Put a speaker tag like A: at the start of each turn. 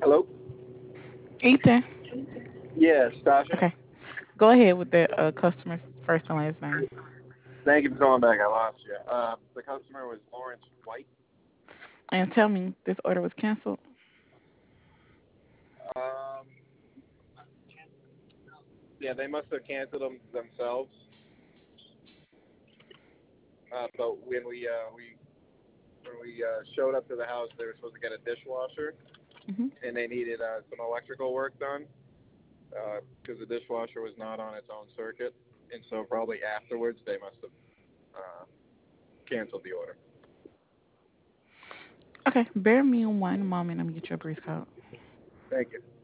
A: Hello?
B: Ethan.
A: Yes, Tasha.
B: Okay. Go ahead with the customer's first and last name.
A: Thank you for calling back. I lost you. The customer was Lawrence White.
B: And tell me this order was canceled.
A: Um, yeah, they must have canceled them themselves. But when we showed up to the house, they were supposed to get a dishwasher,
B: Hmm.
A: and they needed some electrical work done because the dishwasher was not on its own circuit, and so probably afterwards they must have uh, canceled the order.
B: Okay. Bear me one moment. Let me get you a brief code.
A: Thank you.